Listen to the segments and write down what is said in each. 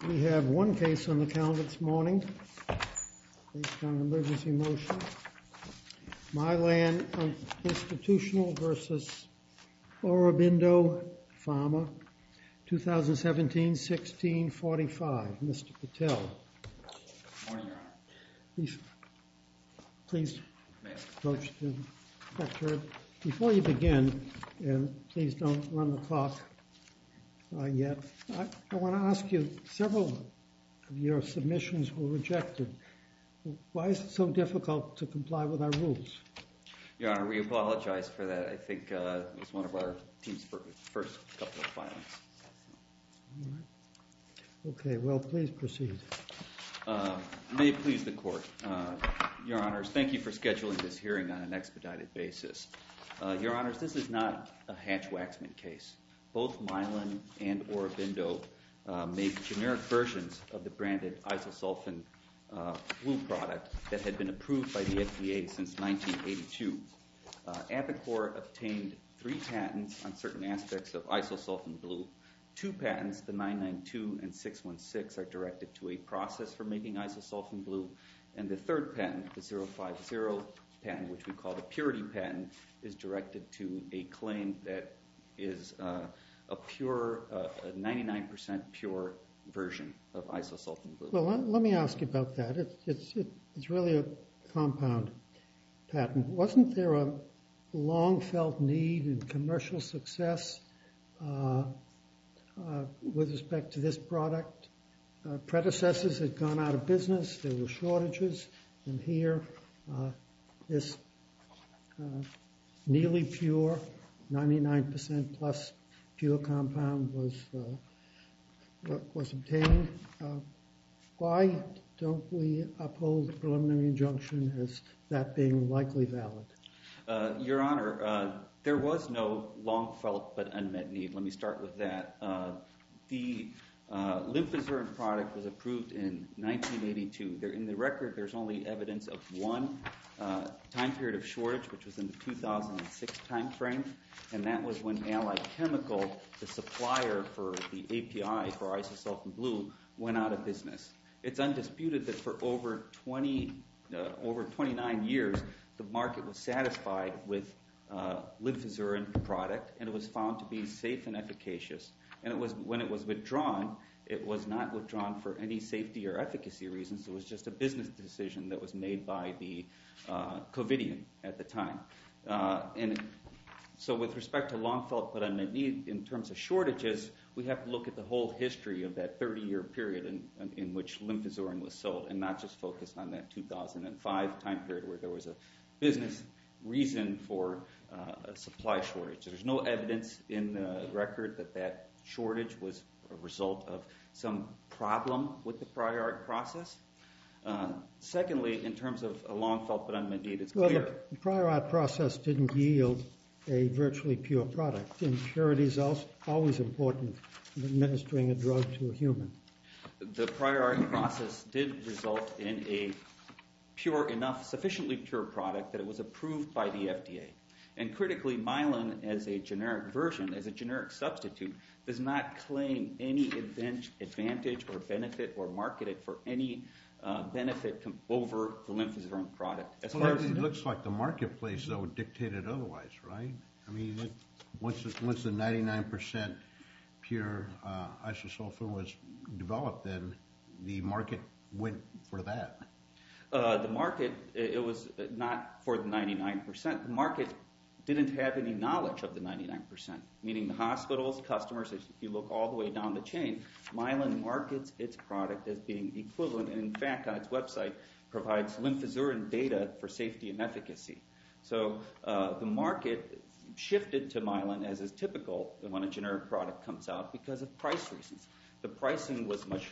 We have one case on the calendar this morning, based on emergency motion. Mylan Institutional versus Aurobindo Pharma, 2017-16-45. Mr. Patel. Good morning, Your Honor. Please approach the lectern. Before you begin, and please don't run the clock yet, I want to ask you, several of your submissions were rejected. Why is it so difficult to comply with our rules? Your Honor, we apologize for that. I think it was one of our team's first couple of filings. All right. Okay, well, please proceed. May it please the Court. Your Honors, thank you for scheduling this hearing on an expedited basis. Your Honors, this is not a Hatch-Waxman case. Both Mylan and Aurobindo make generic versions of the branded isosulfan blue product that had been approved by the FDA since 1982. Apicor obtained 3 patents on certain aspects of isosulfan blue. 2 patents, the 992 and 616, are directed to a process for making isosulfan blue, and the 3rd patent, the 050 patent, which we call the purity patent, is directed to a claim that is a pure, 99% pure version of isosulfan blue. Well, let me ask you about that. It's really a compound patent. Wasn't there a long-felt need and commercial success with respect to this product? Predecessors had gone out of business. There were shortages. And here, this nearly pure, 99% plus pure compound was obtained. Why don't we uphold the preliminary injunction as that being likely valid? Your Honor, there was no long-felt but unmet need. Let me start with that. The Lymphazurin product was approved in 1982. In the record, there's only evidence of one time period of shortage, which was in the 2006 time frame, and that was when Allied Chemical, the supplier for the API for isosulfan blue, went out of business. It's undisputed that for over 29 years, the market was satisfied with Lymphazurin product, and it was found to be safe and efficacious. And when it was withdrawn, it was not withdrawn for any safety or efficacy reasons. It was just a business decision that was made by the Covidian at the time. And so with respect to long-felt but unmet need, in terms of shortages, we have to look at the whole history of that 30-year period in which Lymphazurin was sold, and not just focus on that 2005 time period where there was a business reason for a supply shortage. There's no evidence in the record that that shortage was a result of some problem with the prior art process. Secondly, in terms of a long-felt but unmet need, it's clear. Well, the prior art process didn't yield a virtually pure product. Impurity is always important in administering a drug to a human. The prior art process did result in a pure enough, sufficiently pure product that it was approved by the FDA. And critically, Mylan, as a generic version, as a generic substitute, does not claim any advantage or benefit or market it for any benefit over the Lymphazurin product. It looks like the marketplace, though, dictated otherwise, right? I mean, once the 99% pure isosulfan was developed, then the market went for that. The market, it was not for the 99%. The market didn't have any knowledge of the 99%, meaning the hospitals, customers, if you look all the way down the chain, Mylan markets its product as being equivalent, and in fact, on its website, provides Lymphazurin data for safety and efficacy. So the market shifted to Mylan, as is typical when a generic product comes out, because of price reasons. The pricing was much,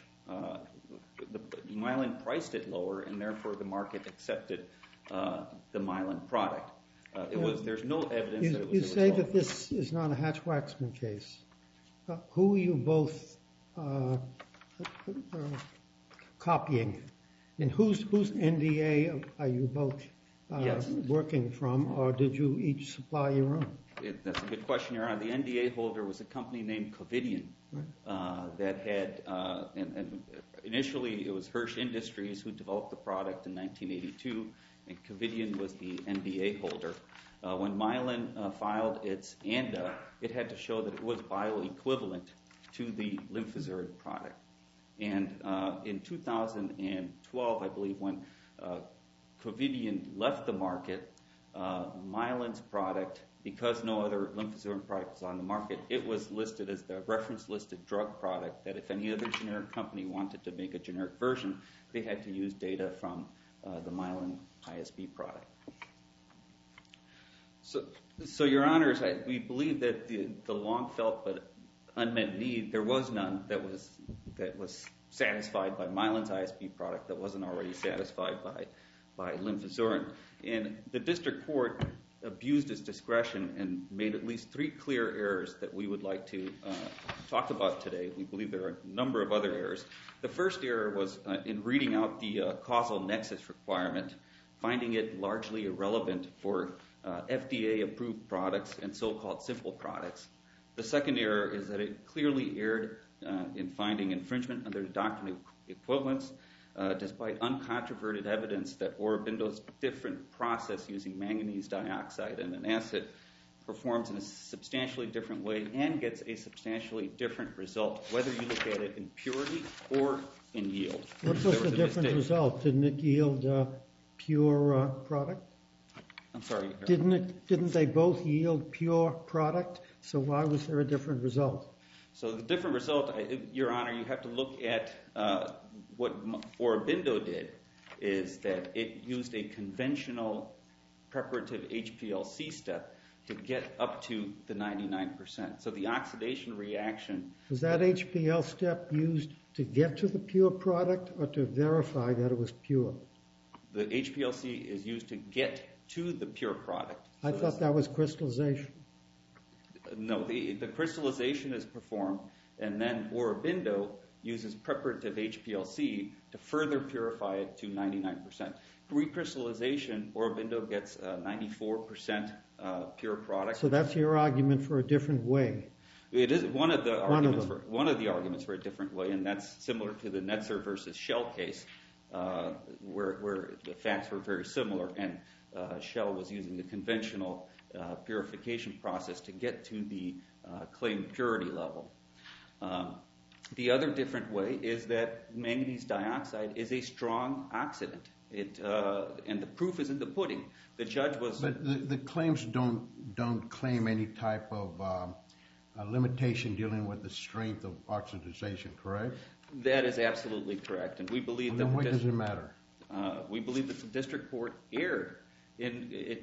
Mylan priced it lower, and therefore the market accepted the Mylan product. There's no evidence that it was a result. You say that this is not a Hatch-Waxman case. Who are you both copying? And whose NDA are you both working from, or did you each supply your own? That's a good question, Your Honor. The NDA holder was a company named Covidien that had, and initially it was Hirsch Industries who developed the product in 1982, and Covidien was the NDA holder. When Mylan filed its ANDA, it had to show that it was bioequivalent to the Lymphozyrin product. And in 2012, I believe, when Covidien left the market, Mylan's product, because no other Lymphozyrin product was on the market, it was listed as the reference-listed drug product that if any other generic company wanted to make a generic version, they had to use data from the Mylan ISB product. So Your Honors, we believe that the long-felt but unmet need, there was none that was satisfied by Mylan's ISB product that wasn't already satisfied by Lymphozyrin. And the district court abused its discretion and made at least 3 clear errors that we would like to talk about today. We believe there are a number of other errors. The first error was in reading out the causal nexus requirement, finding it largely irrelevant for FDA-approved products and so-called simple products. The second error is that it clearly erred in finding infringement under the doctrine of equivalence, despite uncontroverted evidence that Aurobindo's different process using manganese dioxide and an acid performs in a substantially different way and gets a substantially different result, whether you look at it in purity or in yield. What was the different result? Didn't it yield pure product? I'm sorry. Didn't they both yield pure product? So why was there a different result? So the different result, Your Honor, you have to look at what Aurobindo did is that it used a conventional preparative HPLC step to get up to the 99%. So the oxidation reaction... Was that HPL step used to get to the pure product or to verify that it was pure? The HPLC is used to get to the pure product. I thought that was crystallization. No, the crystallization is performed, and then Aurobindo uses preparative HPLC to further purify it to 99%. Recrystallization, Aurobindo gets 94% pure product. So that's your argument for a different way. It is one of the arguments for a different way, and that's similar to the Netzer versus Shell case, where the facts were very similar, and Shell was using the conventional purification process to get to the claimed purity level. The other different way is that manganese dioxide is a strong oxidant, and the proof is in the pudding. The judge was... But the claims don't claim any type of limitation dealing with the strength of oxidization, correct? That is absolutely correct, and we believe that... Then why does it matter? We believe that the district court erred in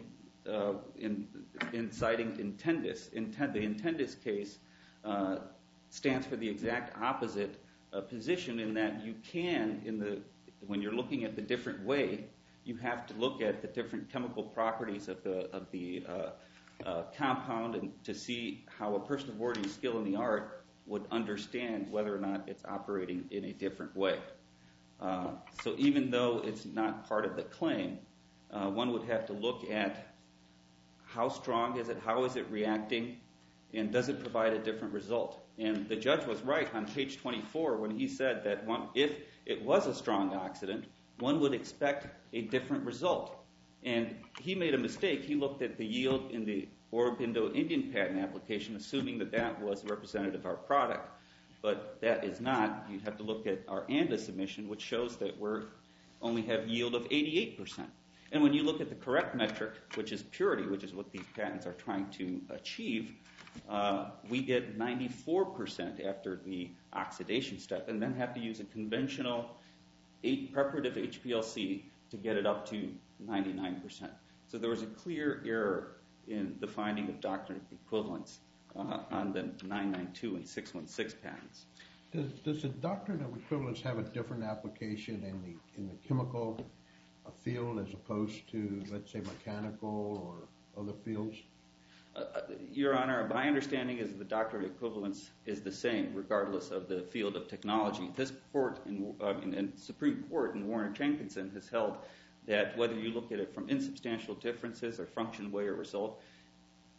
citing Intendis. The Intendis case stands for the exact opposite position in that you can, when you're looking at the different way, you have to look at the different chemical properties of the compound and to see how a person of ordinary skill in the art would understand whether or not it's operating in a different way. So even though it's not part of the claim, one would have to look at how strong is it, how is it reacting, and does it provide a different result? And the judge was right on page 24 when he said that if it was a strong oxidant, one would expect a different result. And he made a mistake. He looked at the yield in the Aurobindo Indian patent application, assuming that that was representative of our product. But that is not. You have to look at our ANDA submission, which shows that we only have yield of 88%. And when you look at the correct metric, which is purity, which is what these patents are trying to achieve, we get 94% after the oxidation step, and then have to use a conventional preparative HPLC to get it up to 99%. So there was a clear error in the finding of doctrine of equivalence on the 992 and 616 patents. Does the doctrine of equivalence have a different application in the chemical field as opposed to, let's say, mechanical or other fields? Your Honor, my understanding is the doctrine of equivalence is the same regardless of the field of technology. This court, in Supreme Court in Warner-Jenkinson, has held that whether you look at it from insubstantial differences or function, way, or result,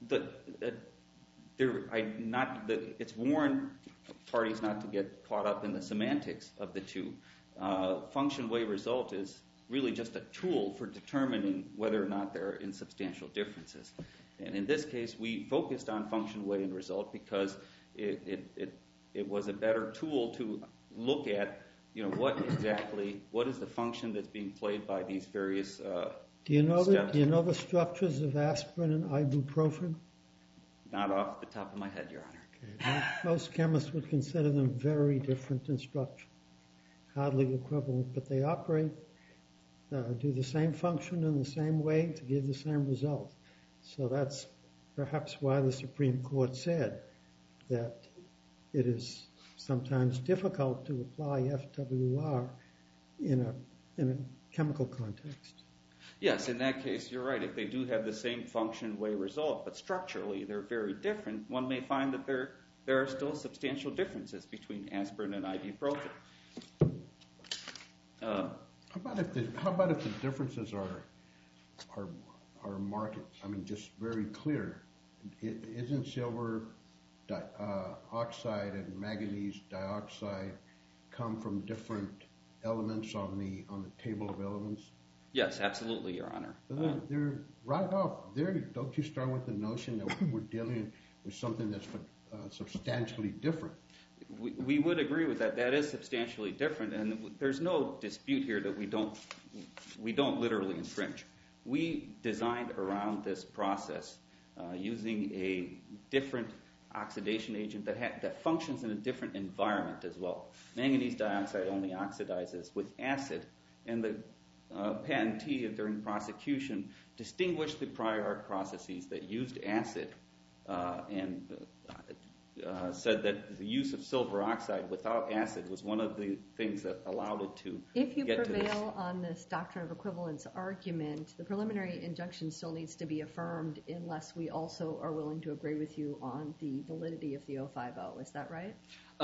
It's warned parties not to get caught up in the semantics of the two. Function, way, result is really just a tool for determining whether or not there are insubstantial differences. And in this case, we focused on function, way, and result because it was a better tool to look at, what is the function that's being played by these various steps. Do you know the structures of aspirin and ibuprofen? Not off the top of my head, Your Honor. Okay. Most chemists would consider them very different in structure, hardly equivalent, but they operate, do the same function in the same way to give the same result. So that's perhaps why the Supreme Court said that it is sometimes difficult to apply FWR in a chemical context. Yes, in that case, you're right. If they do have the same function, way, result, but structurally they're very different, one may find that there are still substantial differences between aspirin and ibuprofen. How about if the differences are market? I mean, just very clear. Isn't silver oxide and manganese dioxide come from different elements on the table of elements? Yes, absolutely, Your Honor. They're right off there. Don't you start with the notion that we're dealing with something that's substantially different? We would agree with that. That is substantially different, and there's no dispute here that we don't literally infringe. We designed around this process using a different oxidation agent that functions in a different environment as well. Manganese dioxide only oxidizes with acid, and the patentee during prosecution distinguished the prior art processes that used acid and said that the use of silver oxide without acid was one of the things that allowed it to If you get to this. prevail on this doctrine of equivalence argument, the preliminary injunction still needs to be affirmed unless we also are willing to agree with you on the validity of the 050. Is that right?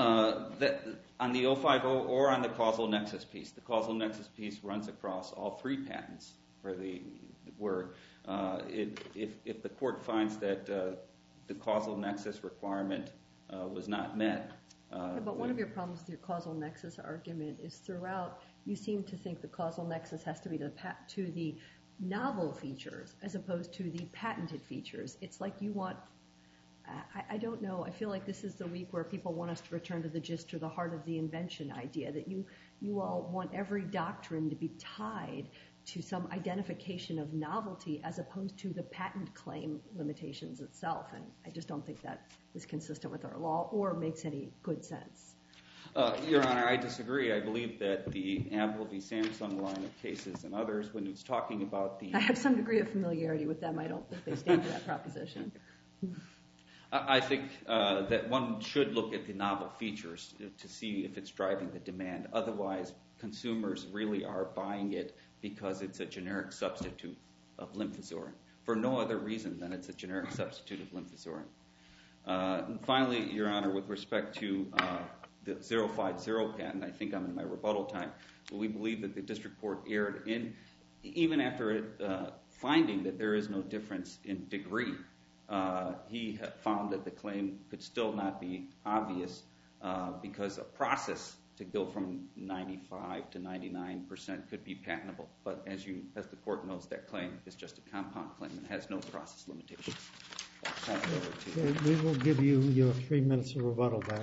On the 050 or on the causal nexus piece. The causal nexus piece runs across all three patents where if the court finds that the causal nexus requirement was not met. But one of your problems with your causal nexus argument is throughout you seem to think the causal nexus has to be to the novel features as opposed to the patented features. It's like you want, I don't know, I feel like this is the week where people want us to return to the gist or the heart of the invention idea, that you all want every doctrine to be tied to some identification of novelty as opposed to the patent claim limitations itself. And I just don't think that is consistent with our law or makes any good sense. Your Honor, I disagree. I believe that the Apple v. Samsung line of cases and others, when it's talking about the... I have some degree of familiarity with them. I don't think they stand for that proposition. I think that one should look at the novel features to see if it's driving the demand. Otherwise, consumers really are buying it because it's a generic substitute of lymphozorin for no other reason than it's a generic substitute of lymphozorin. And finally, Your Honor, with respect to the 050 patent, I think I'm in my rebuttal time, but we believe that the district court erred in, even after finding that there is no difference in degree, he found that the claim could still not be obvious because a process to go from 95 to 99% could be patentable. But as the court knows, that claim is just a compound claim and has no process limitations. We will give you your 3 minutes of rebuttal back.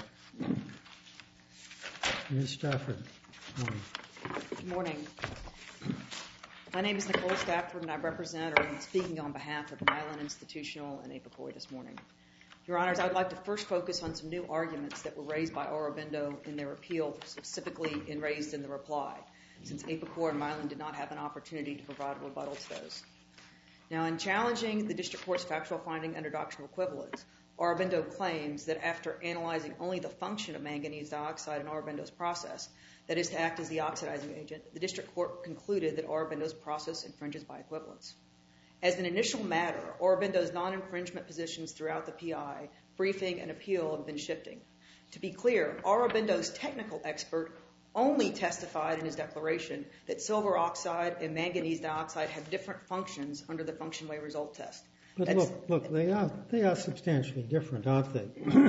Ms. Stafford. Good morning. My name is Nicole Stafford, and I represent, or I'm speaking on behalf of Milan Institutional and Apicoy this morning. Your Honors, I would like to first focus on some new arguments that were raised by Aurobindo in their appeal, specifically raised in the reply, since Apicoy and Milan did not have an opportunity to provide a rebuttal to those. Now, in challenging the district court's factual finding under doctrinal equivalence, Aurobindo claims that after analyzing only the function of manganese dioxide in Aurobindo's process, that is to act as the oxidizing agent, the district court concluded that Aurobindo's process infringes by equivalence. As an initial matter, Aurobindo's non-infringement positions throughout the PI, briefing, and appeal have been shifting. To be clear, Aurobindo's technical expert only testified in his declaration that silver oxide and manganese dioxide have different functions under the function-way result test. But look, they are substantially different, aren't they?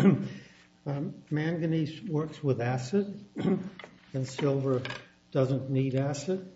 Manganese works with acid, and silver doesn't need acid.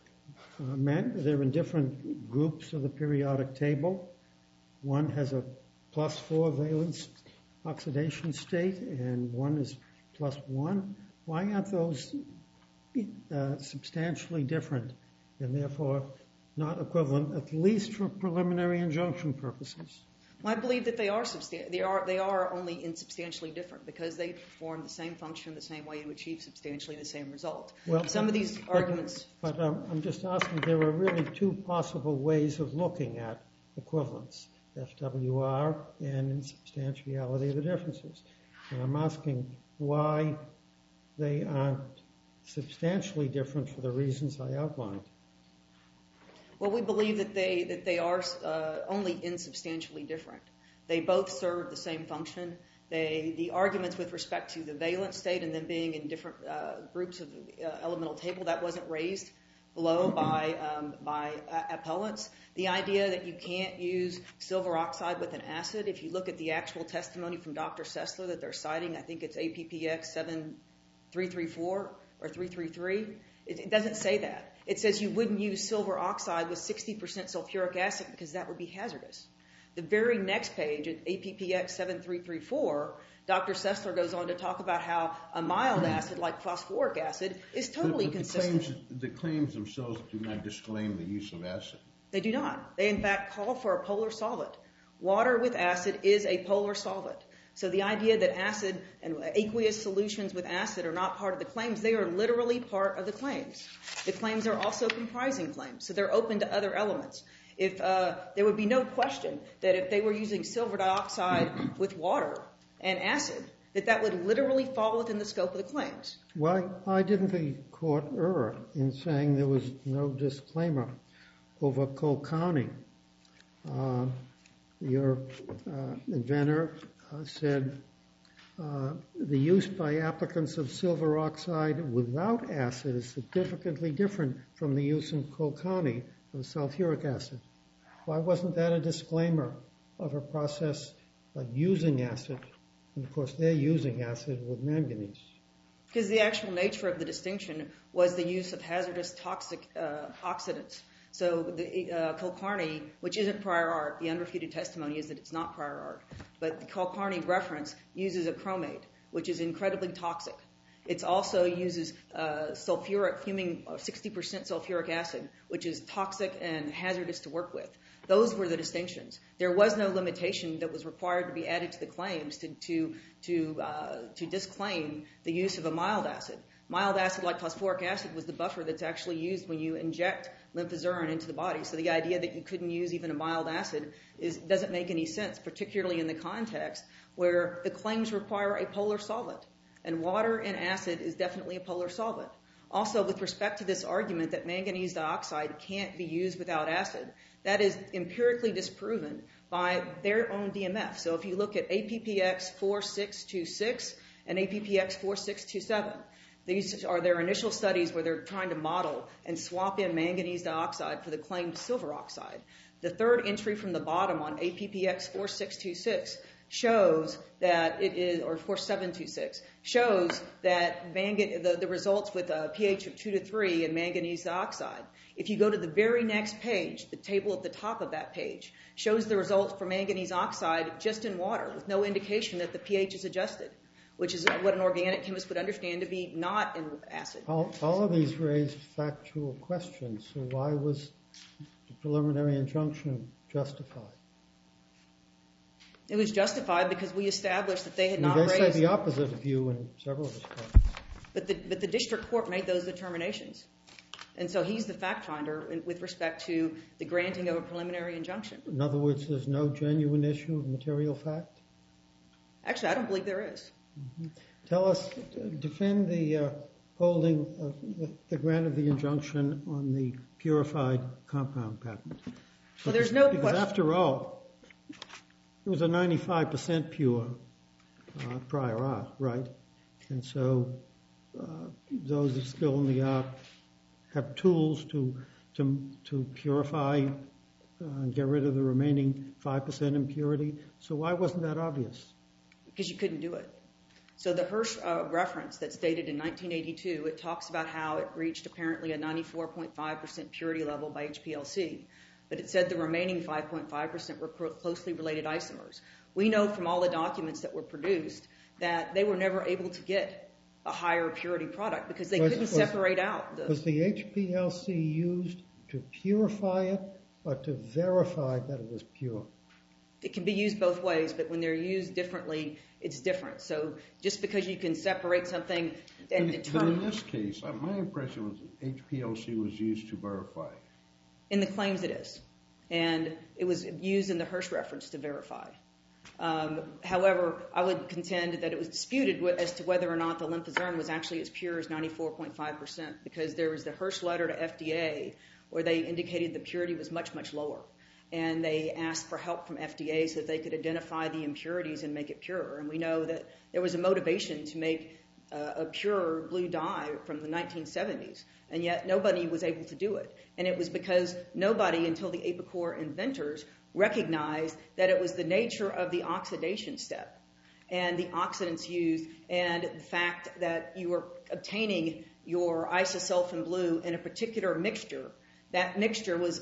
They're in different groups of the periodic table. One has a +4 valence oxidation state, and one is +1. Why aren't those substantially different, and therefore not equivalent, at least for preliminary injunction purposes? Well, I believe that they are only insubstantially different because they perform the same function the same way to achieve substantially the same result. Well, some of these arguments. But I'm just asking, there are really two possible ways of looking at equivalence, FWR and insubstantiality of the differences. And I'm asking why they aren't substantially different for the reasons I outlined. Well, we believe that they are only insubstantially different. They both serve the same function. The arguments with respect to the valence state and them being in different groups of the elemental table, that wasn't raised below by appellants. The idea that you can't use silver oxide with an acid, if you look at the actual testimony from Dr. Sessler that they're citing, I think it's APPX 7334 or 333, it doesn't say that. It says you wouldn't use silver oxide with 60% sulfuric acid because that would be hazardous. The very next page, at APPX 7334, Dr. Sessler goes on to talk about how a mild acid like phosphoric acid is totally consistent. The claims themselves do not disclaim the use of acid. They do not. They, in fact, call for a polar solvent. Water with acid is a polar solvent. So the idea that acid and aqueous solutions with acid are not part of the claims, they are literally part of the claims. The claims are also comprising claims, so they're open to other elements. There would be no question that if they were using silver dioxide with water and acid, that would literally fall within the scope of the claims. Why didn't the court err in saying there was no disclaimer over Colcani? Your inventor said the use by applicants of silver oxide without acid is significantly different from the use in Colcani of sulfuric acid. Why wasn't that a disclaimer of a process of using acid? And of course, they're using acid with manganese. Because the actual nature of the distinction was the use of hazardous toxic oxidants. So the Colcarni, which isn't prior art, the unrefuted testimony is that it's not prior art, but the Colcarni reference uses a chromate, which is incredibly toxic. It also uses fuming 60% sulfuric acid, which is toxic and hazardous to work with. Those were the distinctions. There was no limitation that was required to be added to the claims to disclaim the use of a mild acid. Mild acid, like phosphoric acid, was the buffer that's actually used when you inject lymphozurin into the body. So the idea that you couldn't use even a mild acid doesn't make any sense, particularly in the context where the claims require a polar solvent. And water and acid is definitely a polar solvent. Also, with respect to this argument that manganese dioxide can't be used without acid, that is empirically disproven by their own DMF. So if you look at APPX 4626 and APPX 4627, these are their initial studies where they're trying to model and swap in manganese dioxide for the claimed silver oxide. The third entry from the bottom on APPX 4626 shows that it is, or 4726, shows that the results with a pH of 2 to 3 in manganese dioxide. If you go to the very next page, the table at the top of that page shows the results for manganese oxide just in water with no indication that the pH is adjusted, which is what an organic chemist would understand to be not in acid. All of these raise factual questions. So why was the preliminary injunction justified? It was justified because we established that they had not raised... They say the opposite of you in several respects. But the district court made those determinations. And so he's the fact finder with respect to the granting of a preliminary injunction. In other words, there's no genuine issue of material fact? Actually, I don't believe there is. Tell us, defend the holding of the grant of the injunction on the purified compound patent. Well, there's no because question. After all, it was a 95% pure prior art, right? And so those of skill in the art have tools to purify get rid of the remaining 5% impurity. So why wasn't that obvious? Because you couldn't do it. So the Hirsch reference that's dated in 1982, it talks about how it reached apparently a 94.5% purity level by HPLC. But it said the remaining 5.5% were closely related isomers. We know from all the documents that were produced that they were never able to get a higher purity product because they couldn't separate out. Was the HPLC used to purify it or to verify that it was pure? It can be used both ways, but when they're used differently, it's different. So just because you can separate something and determine... But in this case, my impression was HPLC was used to verify. In the claims it is. And it was used in the Hirsch reference to verify. However, I would contend that it was disputed as to whether or not the lymphozyme was actually as pure as 94.5% because there was the Hirsch letter to FDA where they indicated the purity was much, much lower. And they asked for help from FDA so that they could identify the impurities and make it purer. And we know that there was a motivation to make a pure blue dye from the 1970s, and yet nobody was able to do it. And it was because nobody until the Apicore inventors recognized that it was the nature of the oxidation step and the oxidants used and the fact that you were obtaining your isosulfan blue in a particular mixture. That mixture was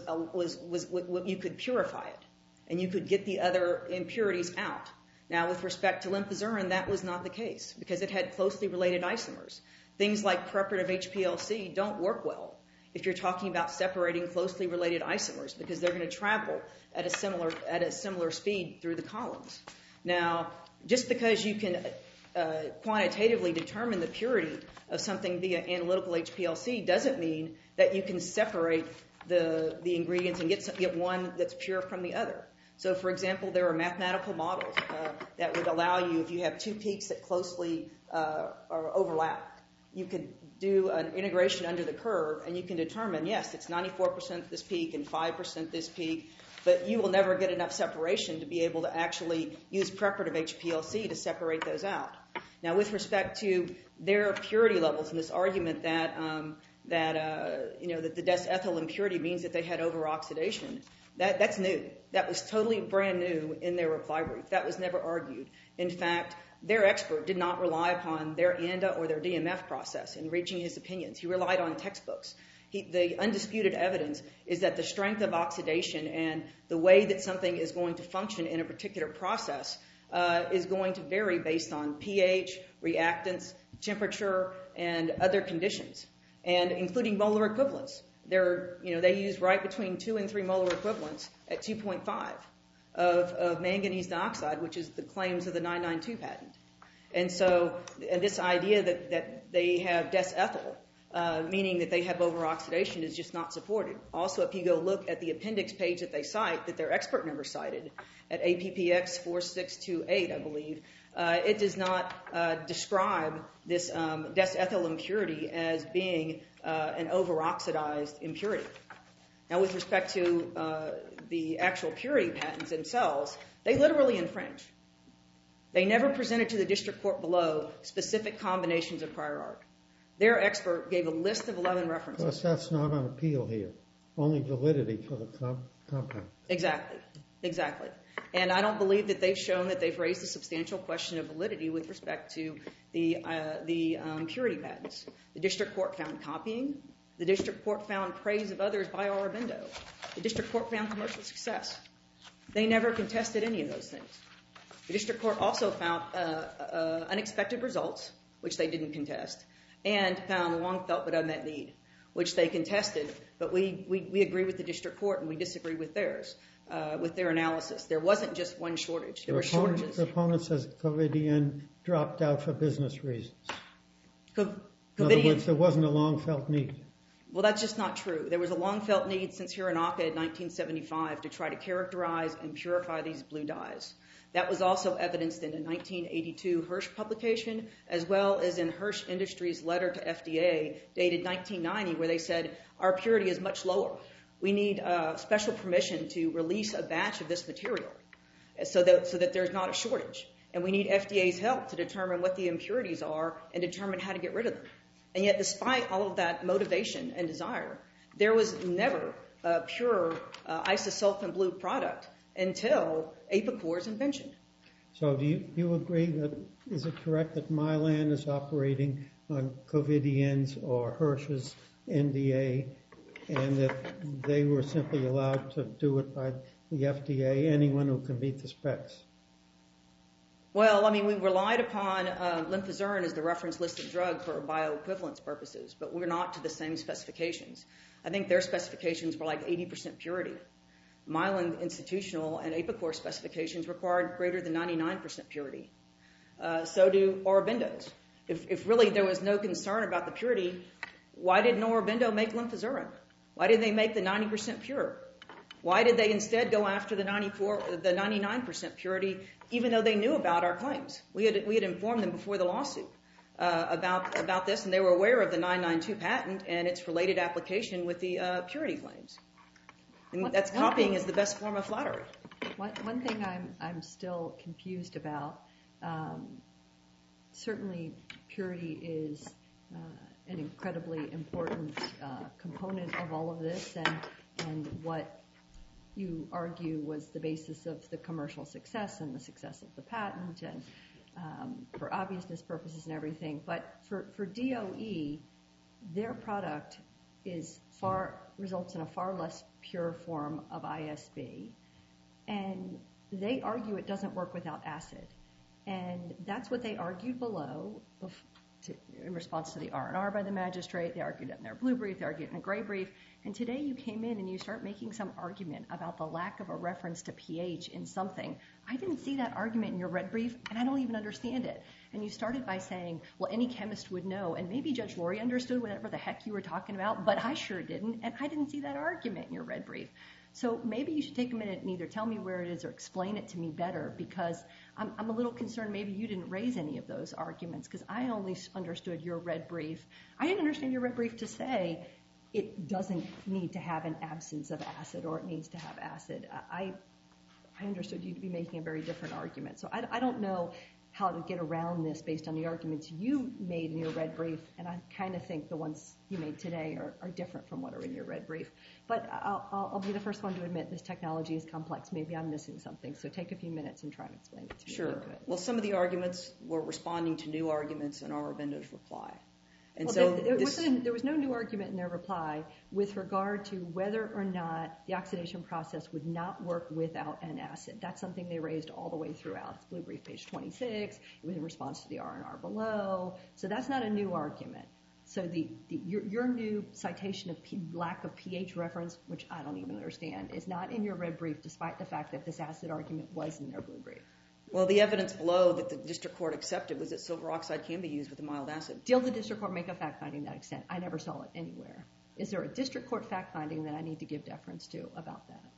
you could purify it, and you could get the other impurities out. Now, with respect to lymphozyme, that was not the case because it had closely related isomers. Things like preparative HPLC don't work well if you're talking about separating closely related isomers because they're going to travel at a similar speed through the columns. Now, just because you can quantitatively determine the purity of something via analytical HPLC doesn't mean that you can separate the ingredients and get one that's pure from the other. So, for example, there are mathematical models that would allow you, if you have two peaks that closely overlap, you could do an integration under the curve, and you can determine, yes, it's 94% this peak and 5% this peak, but you will never get enough separation to be able to actually use preparative HPLC to separate those out. Now, with respect to their purity levels and this argument that the desethyl impurity means that they had over-oxidation, that's new. That was totally brand new in their reply brief. That was never argued. In fact, their expert did not rely upon their ANDA or their DMF process in reaching his opinions. He relied on textbooks. The undisputed evidence is that the strength of oxidation and the way that something is going to function in a particular process is going to vary based on pH, reactants, temperature, and other conditions, and including molar equivalents. They use right between 2 and 3 molar equivalents at 2.5 of manganese dioxide, which is the claims of the 992 patent. And so this idea that they have desethyl, meaning that they have over-oxidation, is just not supported. Also, if you go look at the appendix page that they cite, that their expert never cited, at APPX 4628, I believe, it does not describe this desethyl impurity as being an over-oxidized impurity. Now, with respect to the actual purity patents themselves, they literally infringe. They never presented to the district court below specific combinations of prior art. Their expert gave a list of 11 references. Of course, that's not on appeal here. Only validity for the compound. Exactly. And I don't believe that they've shown that they've raised a substantial question of validity with respect to the purity patents. The district court found copying. The district court found praise of others by Aurobindo. The district court found commercial success. They never contested any of those things. The district court also found unexpected results, which they didn't contest, and found long-felt but unmet need, which they contested. But we agree with the district court, and we disagree with theirs, with their analysis. There wasn't just one shortage. There were shortages. The opponent says Covidien dropped out for business reasons. In other words, there wasn't a long-felt need. Well, that's just not true. There was a long-felt need since Hironaka in 1975 to try to characterize and purify these blue dyes. That was also evidenced in a 1982 Hirsch publication, as well as in Hirsch Industries' letter to FDA dated 1990, where they said, our purity is much lower. We need special permission to release a batch of this material so that there's not a shortage. And we need FDA's help to determine what the impurities are and determine how to get rid of them. And yet, despite all of that motivation and desire, there was never pure isosulfan blue product until Apicor's invention. So do you agree that, is it correct that Mylan is operating on Covidion's or Hirsch's NDA and that they were simply allowed to do it by the FDA, anyone who can meet the specs? Well, I mean, we relied upon Lymphozurin as the reference listed drug for bioequivalence purposes, but we're not to the same specifications. I think their specifications were like 80% purity. Mylan Institutional and Apicor specifications required greater than 99% purity. So do Aurobindo's. If really there was no concern about the purity, why didn't Aurobindo make Lymphozurin? Why did they make the 90% pure? Why did they instead go after the 99% purity, even though they knew about our claims? We had informed them before the lawsuit about this, and they were aware of the 992 patent and its related application with the purity claims. And that's copying is the best form of flattery. One thing I'm still confused about, certainly purity is an incredibly important component of all of this, and what you argue was the basis of the commercial success and the success of the patent, and for obviousness purposes and everything. But for DOE, their product results in a far less pure form of ISB, and they argue it doesn't work without acid. And that's what they argued below in response to the R&R by the magistrate. They argued it in their blue brief, they argued it in a gray brief, and today you came in and you start making some argument about the lack of a reference to pH in something. I didn't see that argument in your red brief, and I don't even understand it. And you started by saying, well, any chemist would know, and maybe Judge Laurie understood whatever the heck you were talking about, but I sure didn't, and I didn't see that argument in your red brief. So maybe you should take a minute and either tell me where it is or explain it to me better, because I'm a little concerned maybe you didn't raise any of those arguments, because I only understood your red brief. I didn't understand your red brief to say it doesn't need to have an absence of acid or it needs to have acid. I understood you to be making a very different argument. So I don't know how to get around this based on the arguments you made in your red brief, and I kind of think the ones you made today are different from what are in your red brief. But I'll be the first one to admit this technology is complex. Maybe I'm missing something, so take a few minutes and try and explain it to me. Sure. Well, some of the arguments were responding to new arguments in Aurobindo's reply. And well, so there was no new argument in their reply with regard to whether or not the oxidation process would not work without an acid. That's something they raised all the way throughout. It's blue brief page 26. It was in response to the R&R below. So that's not a new argument. So your new citation of lack of pH reference, which I don't even understand, is not in your red brief, despite the fact that this acid argument was in their blue brief. Well, the evidence below that the district court accepted was that silver oxide can be used with a mild acid. Did the district court make a fact finding to that extent? I never saw it anywhere. Is there a district court fact finding that I need to give deference to about that?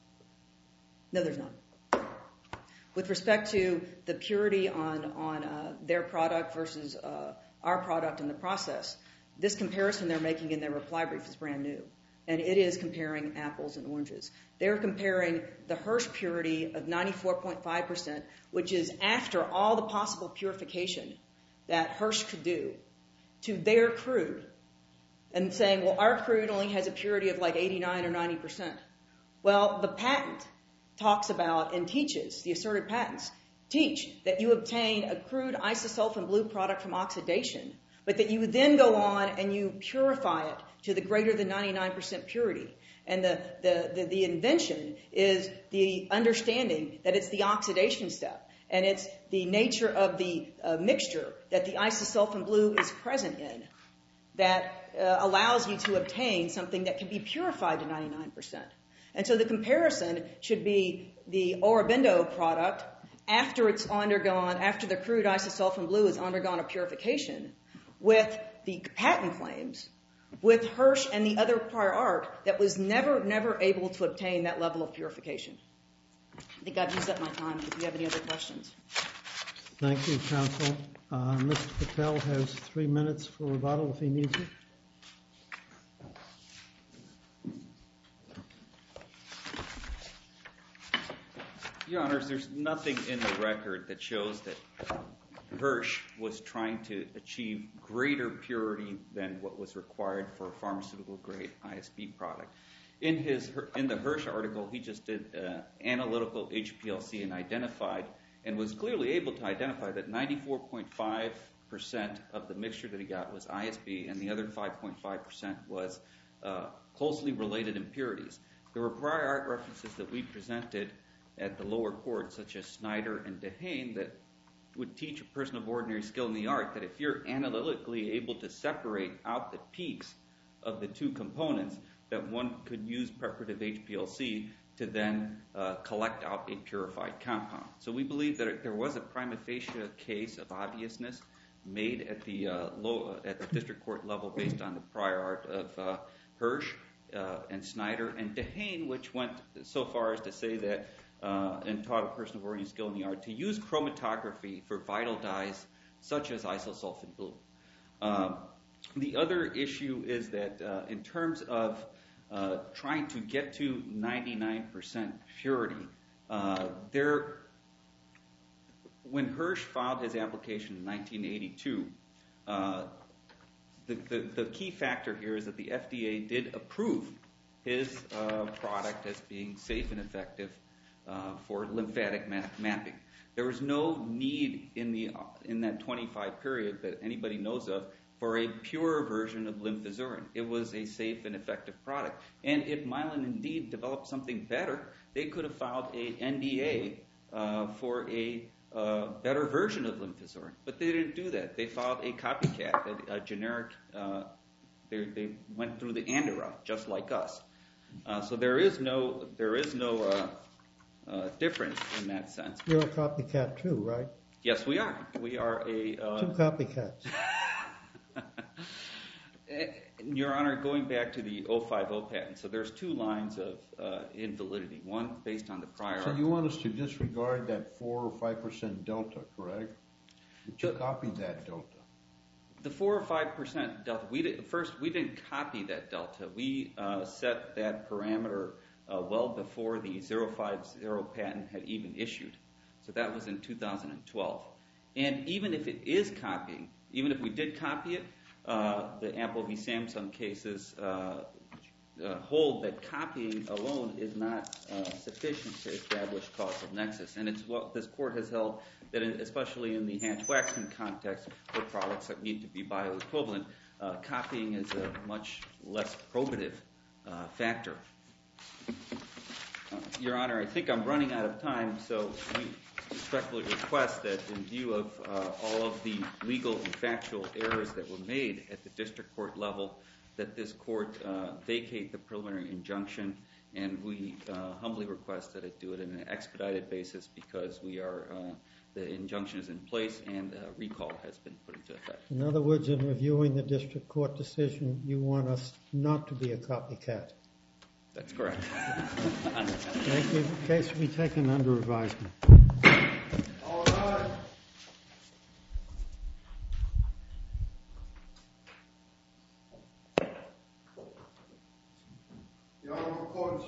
No, there's not. With respect to the purity on their product versus our product in the process, this comparison they're making in their reply brief is brand new. And it is comparing apples and oranges. They're comparing the Hirsch purity of 94.5%, which is after all the possible purification that Hirsch could do, to their crude, and saying, well, our crude only has a purity of like 89 or 90%. Well, the patent talks about and teaches, the asserted patents teach that you obtain a crude isosulfan blue product from oxidation, but that you would then go on and you purify it to the greater than 99% purity. And the invention is the understanding that it's the oxidation step, and it's the nature of the mixture that the isosulfan blue is present in that allows you to obtain something that can be purified to 99%. And so the comparison should be the Aurobindo product after the crude isosulfan blue has undergone a purification, with the patent claims, with Hirsch and the other prior art that was never able to obtain that level of purification. I think I've used up my time. If you have any other questions. Thank you, counsel. Mr. Patel has 3 minutes for rebuttal if he needs it. Your Honors, there's nothing in the record that shows that Hirsch was trying to achieve greater purity than what was required for a pharmaceutical-grade ISB product. In the Hirsch article, he just did analytical HPLC and was clearly able to identify that 94.5% of the mixture that he got was ISB, and the other 5.5% was closely related impurities. There were prior art references that we presented at the lower court, such as Snyder and DeHaan, that would teach a person of ordinary skill in the art that if you're analytically able to separate out the peaks of the two components, that one could use preparative HPLC to then collect out a purified compound. So we believe that there was a prima facie case of obviousness made at the district court level based on the prior art of Hirsch and Snyder and DeHaan, which went so far as to say that and taught a person of ordinary skill in the art to use chromatography for vital dyes such as isosulfite blue. The other issue is that in terms of trying to get to 99% purity, when Hirsch filed his application in 1982, the key factor here is that the FDA did approve his product as being safe and effective for lymphatic mapping. There was no need in that 25 period that anybody knows of for a pure version of lymphazurin. It was a safe and effective product. And if Mylan indeed developed something better, they could have filed a NDA for a better version of lymphazurin. But they didn't do that. They filed a copycat, a generic. They went through the ANDRA, just like us. So there is no difference in that sense. You're a copycat too, right? Yes, we are. We are a... Two copycats. Your Honor, going back to the 050 patent, so there's two lines of invalidity. One based on the prior... So you want us to disregard that 4 or 5% delta, correct? But you copied that delta. The 4 or 5% delta, we didn't copy that delta. We set that parameter well before the 050 patent had even issued. So that was in 2012. And even if it is copying, even if we did copy it, the Apple v. Samsung cases hold that copying alone is not sufficient to establish causal nexus. And it's what this court has held that, especially in the Hatch-Waxman context, for products that need to be bioequivalent, copying is a much less probative factor. Your Honor, I think I'm running out of time, so we respectfully request that in view of all of the legal and factual errors that were made at the district court level, that this court vacate the preliminary injunction, and we humbly request that it do it in an expedited basis because the injunction is in place and recall has been put into effect. In other words, in reviewing the district court decision, you want us not to be a copycat. That's correct. Thank you. The case will be taken under advisement. All rise. The Honorable Court